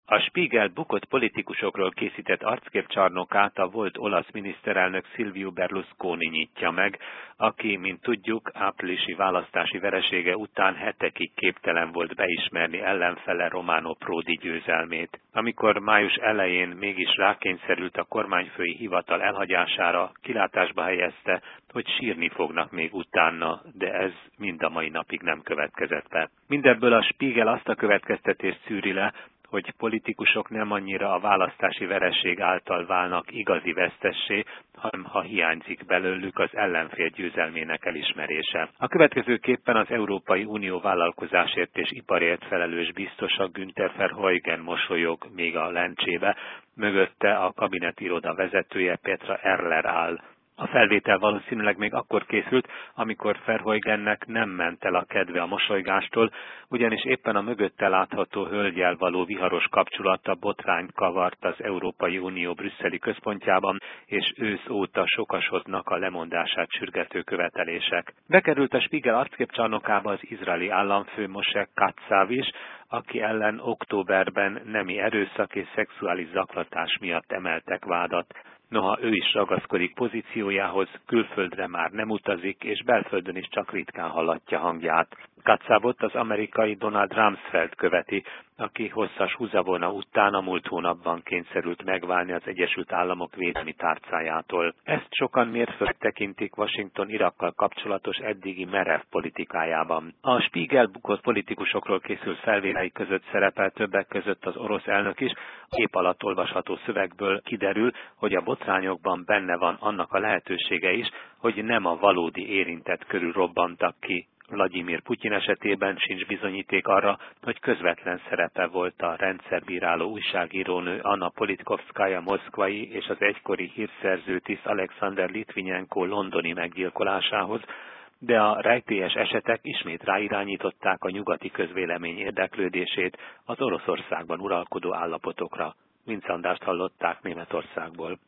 A Spiegel bukott politikusokról készített arcképcsarnokát a volt olasz miniszterelnök Silvio Berlusconi nyitja meg, aki, mint tudjuk, áprilisi választási veresége után hetekig képtelen volt beismerni ellenfele Romano Prodi győzelmét. Amikor május elején mégis rákényszerült a kormányfői hivatal elhagyására, kilátásba helyezte, hogy sírni fognak még utána, de ez mind a mai napig nem következett be. Mindebből a Spiegel azt a következtetést szűri le, hogy politikusok nem annyira a választási vereség által válnak igazi vesztessé, hanem ha hiányzik belőlük az ellenfél győzelmének elismerése. A következőképpen az Európai Unió vállalkozásért és iparért felelős biztosa Günther Verheugen mosolyog még a lencsébe, mögötte a kabinetiroda vezetője Petra Erler áll. A felvétel valószínűleg még akkor készült, amikor Verheugennek nem ment el a kedve a mosolygástól, ugyanis éppen a mögötte látható hölggyel való viharos kapcsolata botrányt kavart az Európai Unió brüsszeli központjában, és ősz óta sokasodnak a lemondását sürgető követelések. Bekerült a Spiegel arcképcsarnokába az izraeli államfő Moshe Katsav is, aki ellen októberben nemi erőszak és szexuális zaklatás miatt emeltek vádat. Noha ő is ragaszkodik pozíciójához, külföldre már nem utazik, és belföldön is csak ritkán hallatja hangját. Katzavot az amerikai Donald Rumsfeld követi, aki hosszas húzavona után a múlt hónapban kényszerült megválni az Egyesült Államok védelmi tárcájától. Ezt sokan mérföldnek tekintik Washington Irakkal kapcsolatos eddigi merev politikájában. A Spiegel bukott politikusokról készült felvételei között szerepel többek között az orosz elnök is, a kép alatt olvasható szövegből kiderül, hogy a botrányokban benne van annak a lehetősége is, hogy nem a valódi érintett körül robbantak ki. Vladimir Putyin esetében sincs bizonyíték arra, hogy közvetlen szerepe volt a rendszerbíráló újságírónő Anna Politkovskaja moszkvai és az egykori hírszerző tiszt Alexander Litvinenko londoni meggyilkolásához, de a rejtélyes esetek ismét ráirányították a nyugati közvélemény érdeklődését az Oroszországban uralkodó állapotokra. Vince Andrást hallották Németországból.